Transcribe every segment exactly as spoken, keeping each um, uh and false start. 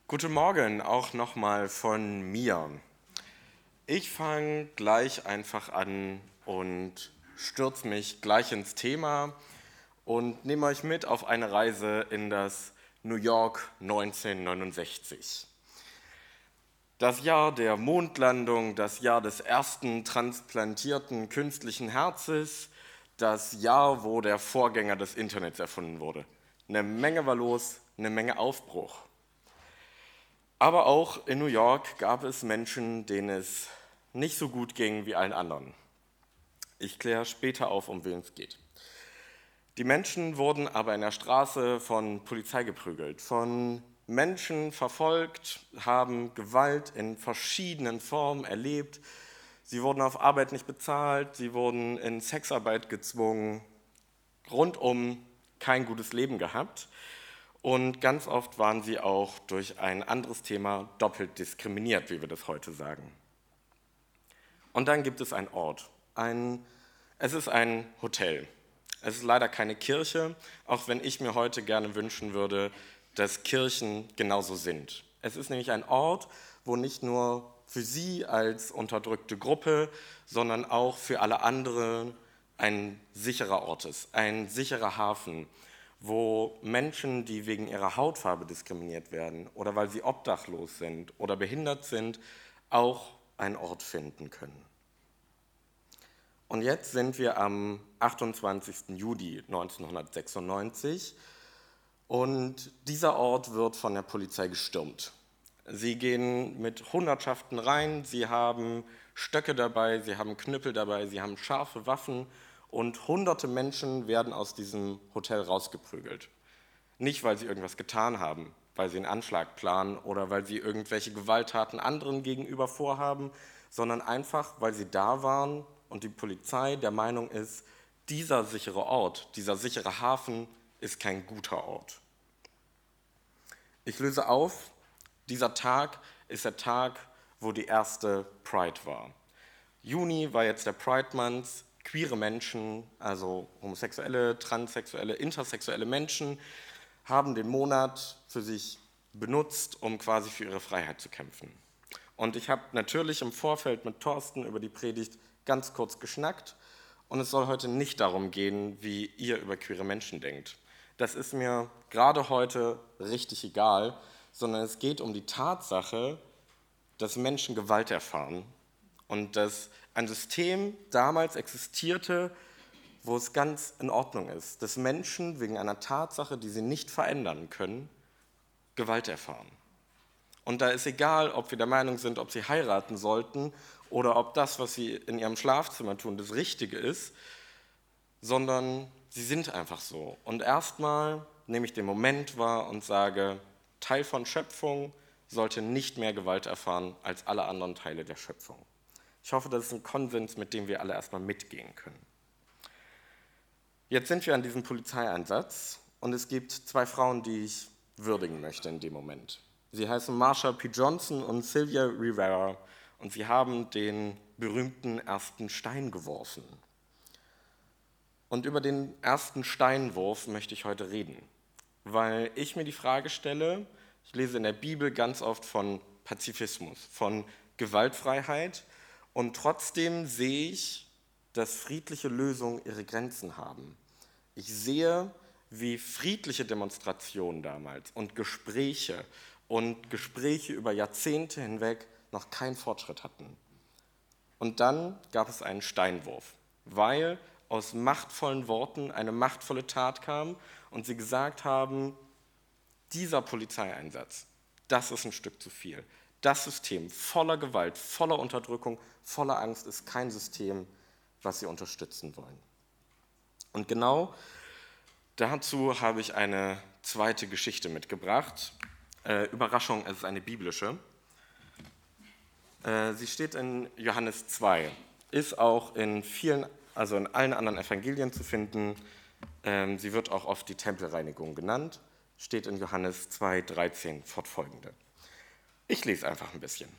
Guten Morgen auch nochmal von mir. Ich fange gleich einfach an und stürze mich gleich ins Thema und nehme euch mit auf eine Reise in das New York neunzehnhundertneunundsechzig. Das Jahr der Mondlandung, das Jahr des ersten transplantierten künstlichen Herzens, das Jahr, wo der Vorgänger des Internets erfunden wurde. Eine Menge war los, eine Menge Aufbruch. Aber auch in New York gab es Menschen, denen es nicht so gut ging wie allen anderen. Ich kläre später auf, um wen es geht. Die Menschen wurden aber in der Straße von Polizei geprügelt, von Menschen verfolgt, haben Gewalt in verschiedenen Formen erlebt. Sie wurden auf Arbeit nicht bezahlt, sie wurden in Sexarbeit gezwungen, rundum kein gutes Leben gehabt. Und ganz oft waren sie auch durch ein anderes Thema doppelt diskriminiert, wie wir das heute sagen. Und dann gibt es einen Ort. Ein, es ist ein Hotel. Es ist leider keine Kirche, auch wenn ich mir heute gerne wünschen würde, dass Kirchen genauso sind. Es ist nämlich ein Ort, wo nicht nur für sie als unterdrückte Gruppe, sondern auch für alle anderen ein sicherer Ort ist, ein sicherer Hafen, wo Menschen, die wegen ihrer Hautfarbe diskriminiert werden oder weil sie obdachlos sind oder behindert sind, auch einen Ort finden können. Und jetzt sind wir am achtundzwanzigsten Juli neunzehnhundertsechsundneunzig und dieser Ort wird von der Polizei gestürmt. Sie gehen mit Hundertschaften rein, sie haben Stöcke dabei, sie haben Knüppel dabei, sie haben scharfe Waffen und hunderte Menschen werden aus diesem Hotel rausgeprügelt. Nicht, weil sie irgendwas getan haben, weil sie einen Anschlag planen oder weil sie irgendwelche Gewalttaten anderen gegenüber vorhaben, sondern einfach, weil sie da waren und die Polizei der Meinung ist, dieser sichere Ort, dieser sichere Hafen ist kein guter Ort. Ich löse auf, dieser Tag ist der Tag, wo die erste Pride war. Juni war jetzt der Pride Month. Queere Menschen, also homosexuelle, transsexuelle, intersexuelle Menschen, haben den Monat für sich benutzt, um quasi für ihre Freiheit zu kämpfen. Und ich habe natürlich im Vorfeld mit Thorsten über die Predigt ganz kurz geschnackt und es soll heute nicht darum gehen, wie ihr über queere Menschen denkt. Das ist mir gerade heute richtig egal, sondern es geht um die Tatsache, dass Menschen Gewalt erfahren und dass ein System damals existierte, wo es ganz in Ordnung ist, dass Menschen wegen einer Tatsache, die sie nicht verändern können, Gewalt erfahren. Und da ist egal, ob wir der Meinung sind, ob sie heiraten sollten oder ob das, was sie in ihrem Schlafzimmer tun, das Richtige ist, sondern sie sind einfach so. Und erstmal nehme ich den Moment wahr und sage, Teil von Schöpfung sollte nicht mehr Gewalt erfahren als alle anderen Teile der Schöpfung. Ich hoffe, das ist ein Konsens, mit dem wir alle erstmal mitgehen können. Jetzt sind wir an diesem Polizeieinsatz und es gibt zwei Frauen, die ich würdigen möchte in dem Moment. Sie heißen Marsha P. Johnson und Sylvia Rivera und sie haben den berühmten ersten Stein geworfen. Und über den ersten Steinwurf möchte ich heute reden, weil ich mir die Frage stelle, ich lese in der Bibel ganz oft von Pazifismus, von Gewaltfreiheit, und trotzdem sehe ich, dass friedliche Lösungen ihre Grenzen haben. Ich sehe, wie friedliche Demonstrationen damals und Gespräche und Gespräche über Jahrzehnte hinweg noch keinen Fortschritt hatten. Und dann gab es einen Steinwurf, weil aus machtvollen Worten eine machtvolle Tat kam und sie gesagt haben, dieser Polizeieinsatz, das ist ein Stück zu viel. Das System voller Gewalt, voller Unterdrückung, voller Angst ist kein System, was sie unterstützen wollen. Und genau dazu habe ich eine zweite Geschichte mitgebracht. Äh, Überraschung, es ist eine biblische. Äh, sie steht in Johannes zwei, ist auch in vielen, also in allen anderen Evangelien zu finden. Ähm, sie wird auch oft die Tempelreinigung genannt, steht in Johannes zwei, dreizehn fortfolgende. Ich lese einfach ein bisschen.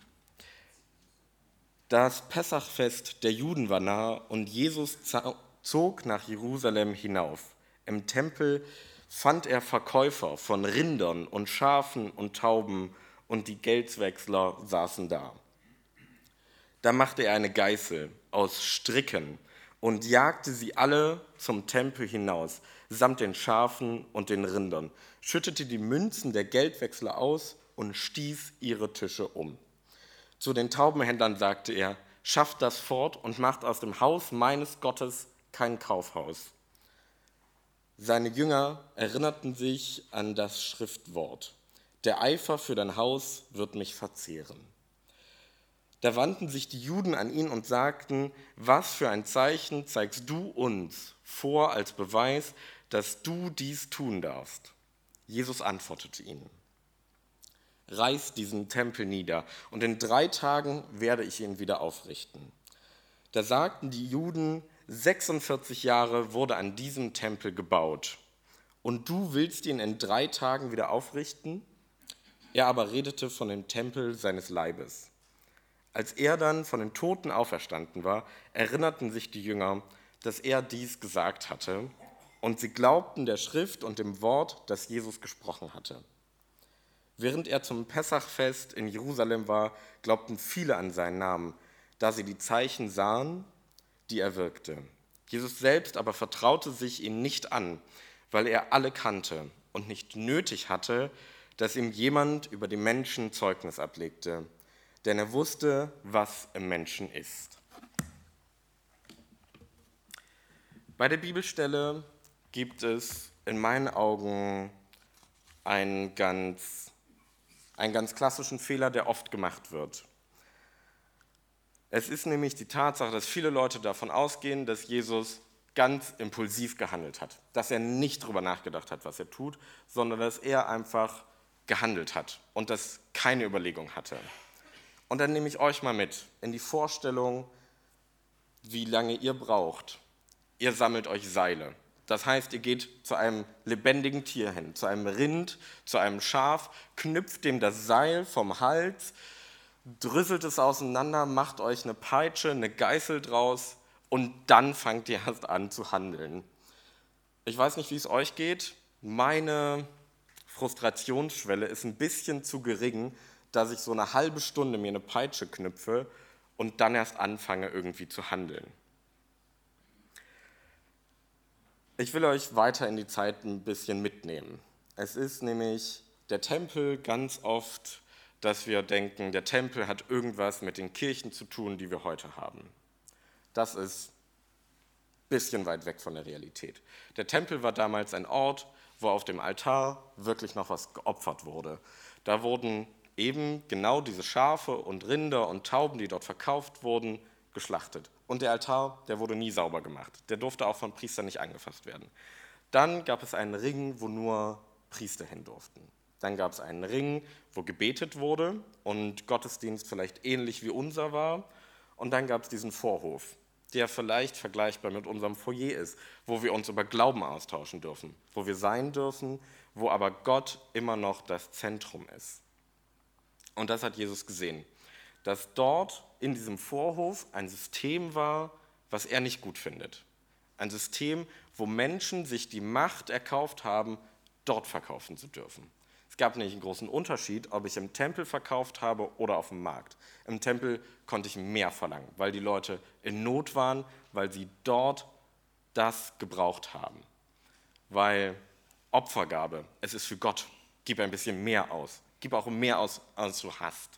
Das Pessachfest der Juden war nahe und Jesus zog nach Jerusalem hinauf. Im Tempel fand er Verkäufer von Rindern und Schafen und Tauben und die Geldwechsler saßen da. Da machte er eine Geißel aus Stricken und jagte sie alle zum Tempel hinaus, samt den Schafen und den Rindern, schüttete die Münzen der Geldwechsler aus und stieß ihre Tische um. Zu den Taubenhändlern sagte er: Schafft das fort und macht aus dem Haus meines Gottes kein Kaufhaus. Seine Jünger erinnerten sich an das Schriftwort: Der Eifer für dein Haus wird mich verzehren. Da wandten sich die Juden an ihn und sagten: Was für ein Zeichen zeigst du uns vor als Beweis, dass du dies tun darfst? Jesus antwortete ihnen: Reißt diesen Tempel nieder, und in drei Tagen werde ich ihn wieder aufrichten. Da sagten die Juden: sechsundvierzig Jahre wurde an diesem Tempel gebaut, und du willst ihn in drei Tagen wieder aufrichten? Er aber redete von dem Tempel seines Leibes. Als er dann von den Toten auferstanden war, erinnerten sich die Jünger, dass er dies gesagt hatte, und sie glaubten der Schrift und dem Wort, das Jesus gesprochen hatte. Während er zum Pessachfest in Jerusalem war, glaubten viele an seinen Namen, da sie die Zeichen sahen, die er wirkte. Jesus selbst aber vertraute sich ihnen nicht an, weil er alle kannte und nicht nötig hatte, dass ihm jemand über die Menschen Zeugnis ablegte, denn er wusste, was im Menschen ist. Bei der Bibelstelle gibt es in meinen Augen einen ganz, einen ganz klassischen Fehler, der oft gemacht wird. Es ist nämlich die Tatsache, dass viele Leute davon ausgehen, dass Jesus ganz impulsiv gehandelt hat, dass er nicht darüber nachgedacht hat, was er tut, sondern dass er einfach gehandelt hat und das keine Überlegung hatte. Und dann nehme ich euch mal mit in die Vorstellung, wie lange ihr braucht. Ihr sammelt euch Seile. Das heißt, ihr geht zu einem lebendigen Tier hin, zu einem Rind, zu einem Schaf, knüpft dem das Seil vom Hals, drüsselt es auseinander, macht euch eine Peitsche, eine Geißel draus und dann fangt ihr erst an zu handeln. Ich weiß nicht, wie es euch geht. Meine Frustrationsschwelle ist ein bisschen zu gering, dass ich so eine halbe Stunde mir eine Peitsche knüpfe und dann erst anfange, irgendwie zu handeln. Ich will euch weiter in die Zeit ein bisschen mitnehmen. Es ist nämlich der Tempel ganz oft, dass wir denken, der Tempel hat irgendwas mit den Kirchen zu tun, die wir heute haben. Das ist ein bisschen weit weg von der Realität. Der Tempel war damals ein Ort, wo auf dem Altar wirklich noch was geopfert wurde. Da wurden eben genau diese Schafe und Rinder und Tauben, die dort verkauft wurden, geschlachtet. Und der Altar, der wurde nie sauber gemacht. Der durfte auch von Priestern nicht angefasst werden. Dann gab es einen Ring, wo nur Priester hin durften. Dann gab es einen Ring, wo gebetet wurde und Gottesdienst vielleicht ähnlich wie unser war. Und dann gab es diesen Vorhof, der vielleicht vergleichbar mit unserem Foyer ist, wo wir uns über Glauben austauschen dürfen, wo wir sein dürfen, wo aber Gott immer noch das Zentrum ist. Und das hat Jesus gesehen, dass dort in diesem Vorhof ein System war, was er nicht gut findet. Ein System, wo Menschen sich die Macht erkauft haben, dort verkaufen zu dürfen. Es gab nämlich einen großen Unterschied, ob ich im Tempel verkauft habe oder auf dem Markt. Im Tempel konnte ich mehr verlangen, weil die Leute in Not waren, weil sie dort das gebraucht haben. Weil Opfergabe, es ist für Gott, gib ein bisschen mehr aus. Gib auch mehr aus, als du hast.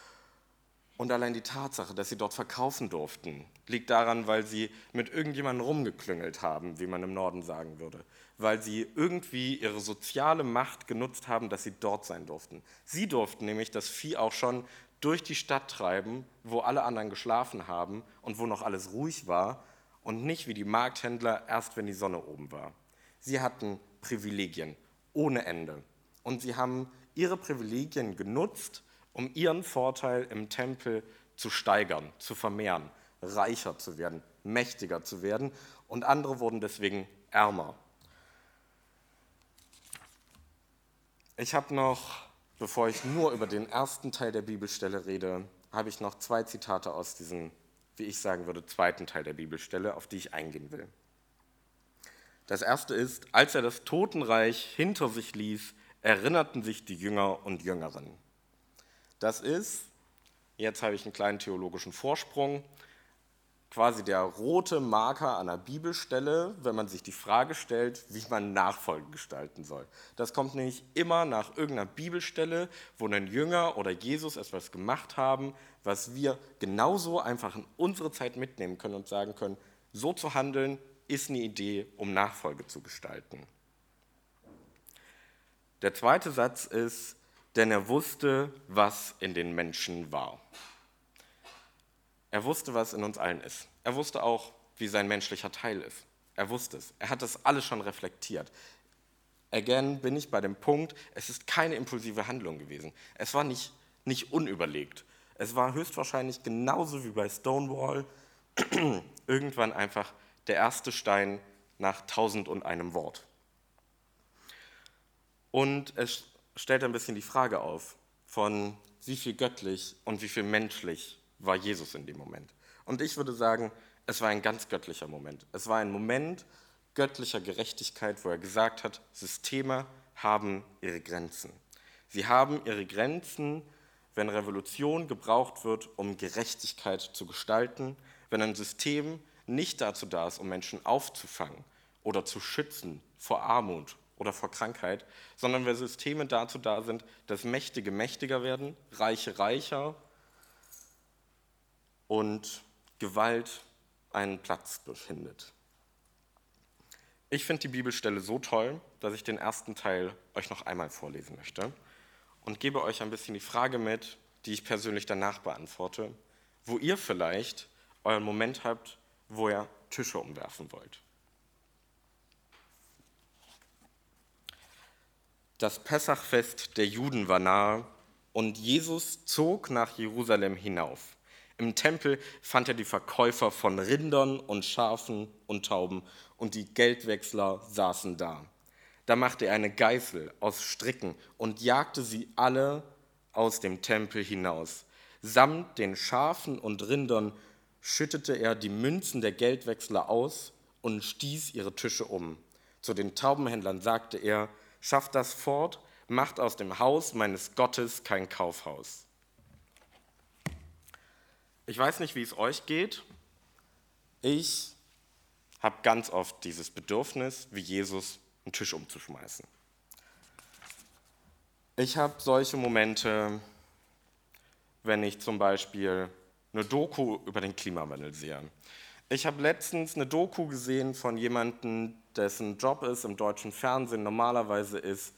Und allein die Tatsache, dass sie dort verkaufen durften, liegt daran, weil sie mit irgendjemandem rumgeklüngelt haben, wie man im Norden sagen würde. Weil sie irgendwie ihre soziale Macht genutzt haben, dass sie dort sein durften. Sie durften nämlich das Vieh auch schon durch die Stadt treiben, wo alle anderen geschlafen haben und wo noch alles ruhig war und nicht wie die Markthändler erst, wenn die Sonne oben war. Sie hatten Privilegien ohne Ende und sie haben ihre Privilegien genutzt, um ihren Vorteil im Tempel zu steigern, zu vermehren, reicher zu werden, mächtiger zu werden und andere wurden deswegen ärmer. Ich habe noch, bevor ich nur über den ersten Teil der Bibelstelle rede, habe ich noch zwei Zitate aus diesem, wie ich sagen würde, zweiten Teil der Bibelstelle, auf die ich eingehen will. Das erste ist: Als er das Totenreich hinter sich ließ, erinnerten sich die Jünger und Jüngerinnen. Das ist, jetzt habe ich einen kleinen theologischen Vorsprung, quasi der rote Marker an der Bibelstelle, wenn man sich die Frage stellt, wie man Nachfolge gestalten soll. Das kommt nämlich immer nach irgendeiner Bibelstelle, wo ein Jünger oder Jesus etwas gemacht haben, was wir genauso einfach in unsere Zeit mitnehmen können und sagen können, so zu handeln ist eine Idee, um Nachfolge zu gestalten. Der zweite Satz ist, denn er wusste, was in den Menschen war. Er wusste, was in uns allen ist. Er wusste auch, wie sein menschlicher Teil ist. Er wusste es. Er hat das alles schon reflektiert. Again bin ich bei dem Punkt, es ist keine impulsive Handlung gewesen. Es war nicht, nicht unüberlegt. Es war höchstwahrscheinlich genauso wie bei Stonewall irgendwann einfach der erste Stein nach tausend und einem Wort. Und es stellt ein bisschen die Frage auf, von wie viel göttlich und wie viel menschlich war Jesus in dem Moment. Und ich würde sagen, es war ein ganz göttlicher Moment. Es war ein Moment göttlicher Gerechtigkeit, wo er gesagt hat, Systeme haben ihre Grenzen. Sie haben ihre Grenzen, wenn Revolution gebraucht wird, um Gerechtigkeit zu gestalten, wenn ein System nicht dazu da ist, um Menschen aufzufangen oder zu schützen vor Armut oder vor Krankheit, sondern wenn Systeme dazu da sind, dass Mächtige mächtiger werden, Reiche reicher und Gewalt einen Platz befindet. Ich finde die Bibelstelle so toll, dass ich den ersten Teil euch noch einmal vorlesen möchte und gebe euch ein bisschen die Frage mit, die ich persönlich danach beantworte, wo ihr vielleicht euren Moment habt, wo ihr Tische umwerfen wollt. Das Pessachfest der Juden war nahe und Jesus zog nach Jerusalem hinauf. Im Tempel fand er die Verkäufer von Rindern und Schafen und Tauben und die Geldwechsler saßen da. Da machte er eine Geißel aus Stricken und jagte sie alle aus dem Tempel hinaus. Samt den Schafen und Rindern schüttete er die Münzen der Geldwechsler aus und stieß ihre Tische um. Zu den Taubenhändlern sagte er, schafft das fort, macht aus dem Haus meines Gottes kein Kaufhaus. Ich weiß nicht, wie es euch geht. Ich habe ganz oft dieses Bedürfnis, wie Jesus, einen Tisch umzuschmeißen. Ich habe solche Momente, wenn ich zum Beispiel eine Doku über den Klimawandel sehe. Ich habe letztens eine Doku gesehen von jemandem, dessen Job es im deutschen Fernsehen normalerweise ist,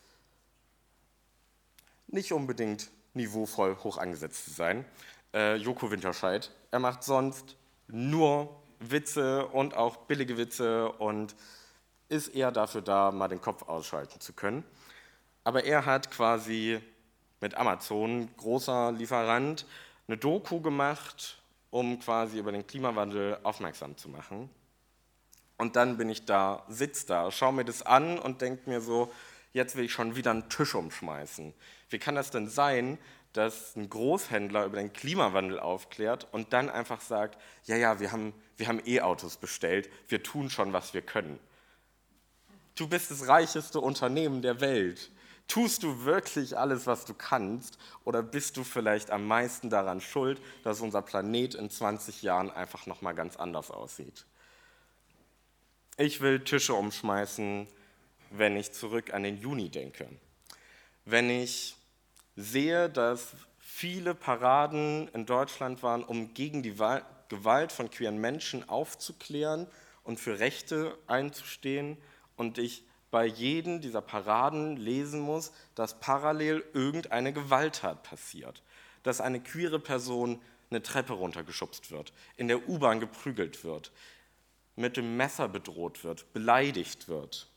nicht unbedingt niveauvoll hoch angesetzt zu sein. Äh, Joko Winterscheid. Er macht sonst nur Witze und auch billige Witze und ist eher dafür da, mal den Kopf ausschalten zu können. Aber er hat quasi mit Amazon, großer Lieferant, eine Doku gemacht, um quasi über den Klimawandel aufmerksam zu machen. Und dann bin ich da, sitze da, schaue mir das an und denke mir so, jetzt will ich schon wieder einen Tisch umschmeißen. Wie kann das denn sein, dass ein Großhändler über den Klimawandel aufklärt und dann einfach sagt, ja, ja, wir haben, wir haben E-Autos bestellt, wir tun schon, was wir können. Du bist das reicheste Unternehmen der Welt. Tust du wirklich alles, was du kannst, oder bist du vielleicht am meisten daran schuld, dass unser Planet in zwanzig Jahren einfach nochmal ganz anders aussieht? Ich will Tische umschmeißen, wenn ich zurück an den Juni denke. Wenn ich sehe, dass viele Paraden in Deutschland waren, um gegen die Gewalt von queeren Menschen aufzuklären und für Rechte einzustehen, und ich bei jedem dieser Paraden lesen muss, dass parallel irgendeine Gewalttat passiert, dass eine queere Person eine Treppe runtergeschubst wird, in der U-Bahn geprügelt wird, mit dem Messer bedroht wird, beleidigt wird.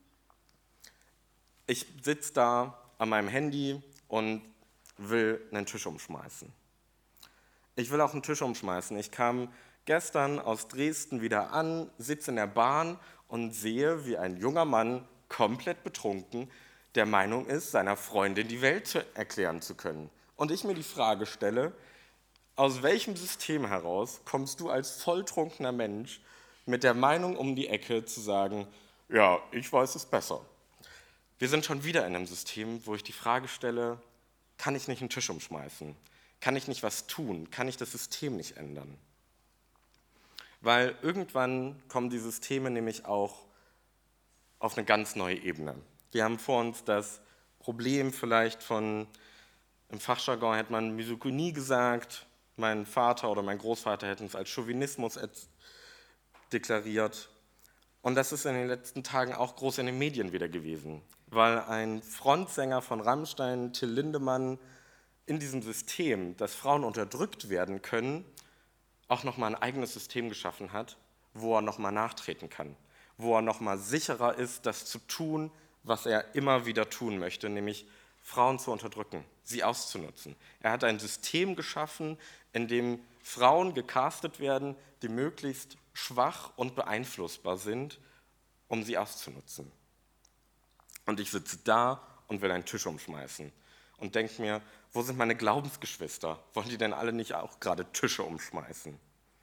Ich sitze da an meinem Handy und will einen Tisch umschmeißen. Ich will auch einen Tisch umschmeißen. Ich kam gestern aus Dresden wieder an, sitze in der Bahn und sehe, wie ein junger Mann, komplett betrunken, der Meinung ist, seiner Freundin die Welt erklären zu können. Und ich mir die Frage stelle, aus welchem System heraus kommst du als volltrunkener Mensch mit der Meinung um die Ecke zu sagen, ja, ich weiß es besser. Wir sind schon wieder in einem System, wo ich die Frage stelle, kann ich nicht einen Tisch umschmeißen? Kann ich nicht was tun? Kann ich das System nicht ändern? Weil irgendwann kommen die Systeme nämlich auch auf eine ganz neue Ebene. Wir haben vor uns das Problem vielleicht von, im Fachjargon hätte man Misogynie gesagt, mein Vater oder mein Großvater hätten es als Chauvinismus deklariert. Und das ist in den letzten Tagen auch groß in den Medien wieder gewesen, weil ein Frontsänger von Rammstein, Till Lindemann, in diesem System, dass Frauen unterdrückt werden können, auch nochmal ein eigenes System geschaffen hat, wo er nochmal nachtreten kann, wo er nochmal sicherer ist, das zu tun, was er immer wieder tun möchte, nämlich Frauen zu unterdrücken, sie auszunutzen. Er hat ein System geschaffen, in dem Frauen gecastet werden, die möglichst schwach und beeinflussbar sind, um sie auszunutzen. Und ich sitze da und will einen Tisch umschmeißen und denke mir, wo sind meine Glaubensgeschwister? Wollen die denn alle nicht auch gerade Tische umschmeißen?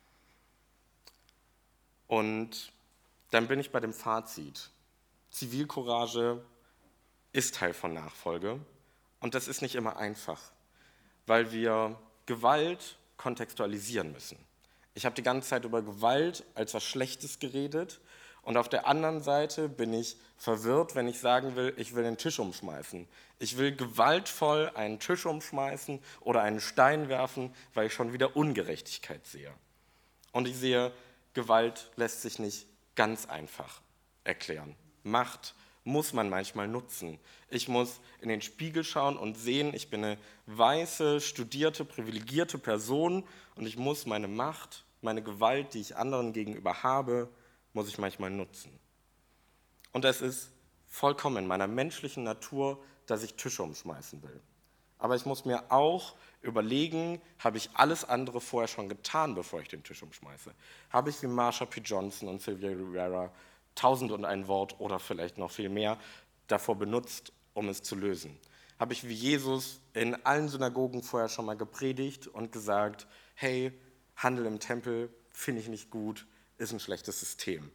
Und dann bin ich bei dem Fazit. Zivilcourage ist Teil von Nachfolge und das ist nicht immer einfach, weil wir Gewalt kontextualisieren müssen. Ich habe die ganze Zeit über Gewalt als was Schlechtes geredet und auf der anderen Seite bin ich verwirrt, wenn ich sagen will, ich will den Tisch umschmeißen. Ich will gewaltvoll einen Tisch umschmeißen oder einen Stein werfen, weil ich schon wieder Ungerechtigkeit sehe. Und ich sehe, Gewalt lässt sich nicht ganz einfach erklären. Macht muss man manchmal nutzen. Ich muss in den Spiegel schauen und sehen, ich bin eine weiße, studierte, privilegierte Person und ich muss meine Macht, meine Gewalt, die ich anderen gegenüber habe, muss ich manchmal nutzen. Und es ist vollkommen in meiner menschlichen Natur, dass ich Tische umschmeißen will. Aber ich muss mir auch überlegen, habe ich alles andere vorher schon getan, bevor ich den Tisch umschmeiße? Habe ich wie Marsha P. Johnson und Sylvia Rivera tausend und ein Wort oder vielleicht noch viel mehr davor benutzt, um es zu lösen? Habe ich wie Jesus in allen Synagogen vorher schon mal gepredigt und gesagt, hey, Handel im Tempel finde ich nicht gut, ist ein schlechtes System.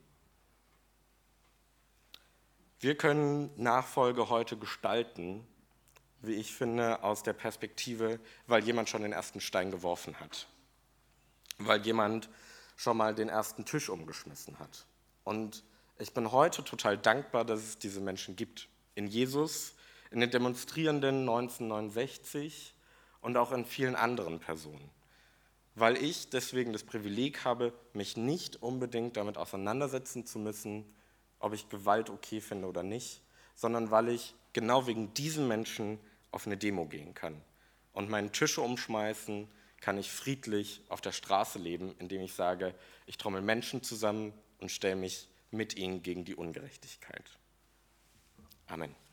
Wir können Nachfolge heute gestalten, wie ich finde, aus der Perspektive, weil jemand schon den ersten Stein geworfen hat, weil jemand schon mal den ersten Tisch umgeschmissen hat. Und ich bin heute total dankbar, dass es diese Menschen gibt. In Jesus, in den Demonstrierenden neunzehnhundertneunundsechzig und auch in vielen anderen Personen. Weil ich deswegen das Privileg habe, mich nicht unbedingt damit auseinandersetzen zu müssen, ob ich Gewalt okay finde oder nicht, sondern weil ich genau wegen diesen Menschen auf eine Demo gehen kann. Und meinen Tische umschmeißen kann ich friedlich auf der Straße leben, indem ich sage, ich trommel Menschen zusammen und stelle mich mit ihnen gegen die Ungerechtigkeit. Amen.